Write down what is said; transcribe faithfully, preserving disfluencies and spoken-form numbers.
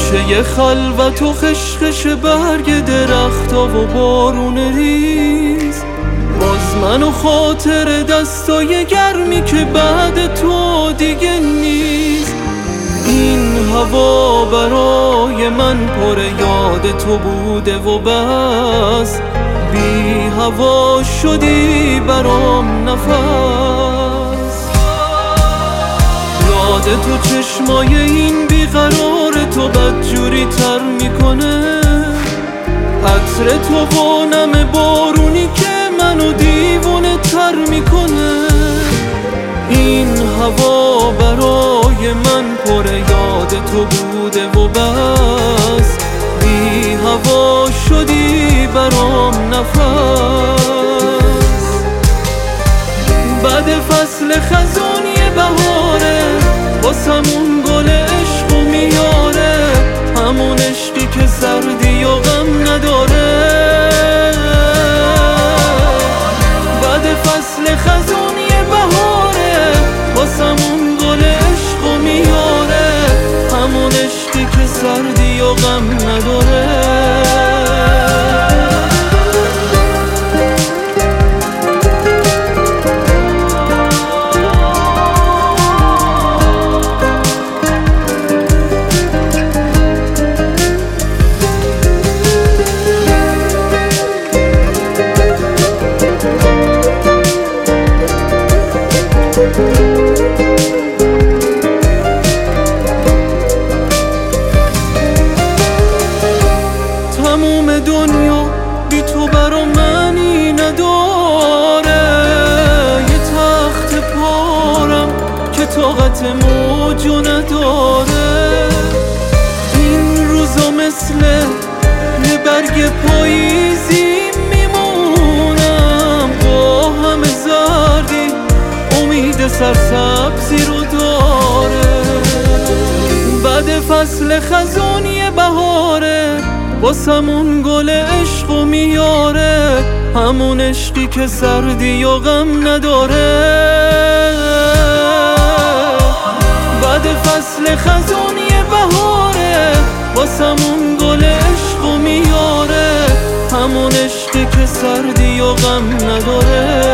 گوشه خلوت و خشخش برگ درختا و بارون ریز، باز من و خاطر دستای گرمی که بعد تو دیگه نیست. این هوا برای من پر یاد تو بوده و بس، بی هوا شدی برام نفس. یاد تو چشمای این بیقرار تو بدجوری تر میکنه، عطر تو و نم بارونی که منو دیوونه تر میکنه. این هوا برای من پر یاد تو بوده و بس، بی هوا شدی برام نفس. بعد فصل خزانی بهاره واسمون گل عشق و میاره، همون عشقی که سردی و غم نداره. بعد فصل خزانی بهاره واسمون گل عشق و میاره، همون عشقی که سردی و غم نداره. تموم دنیا بی تو برا منی نداره، یه تخت پارم که طاقت موجو نداره. این روزا مثل یه برگ پاییزی میمونم، با همه زردی امید سرسبزی رو داره. بعد فصل خزانی بهاره واسمون گل عشق و میاره، همون عشقی که سردی و غم نداره. بعد فصل خزانی بهاره واسمون گل عشق و میاره، همون عشقی که سردی و غم نداره.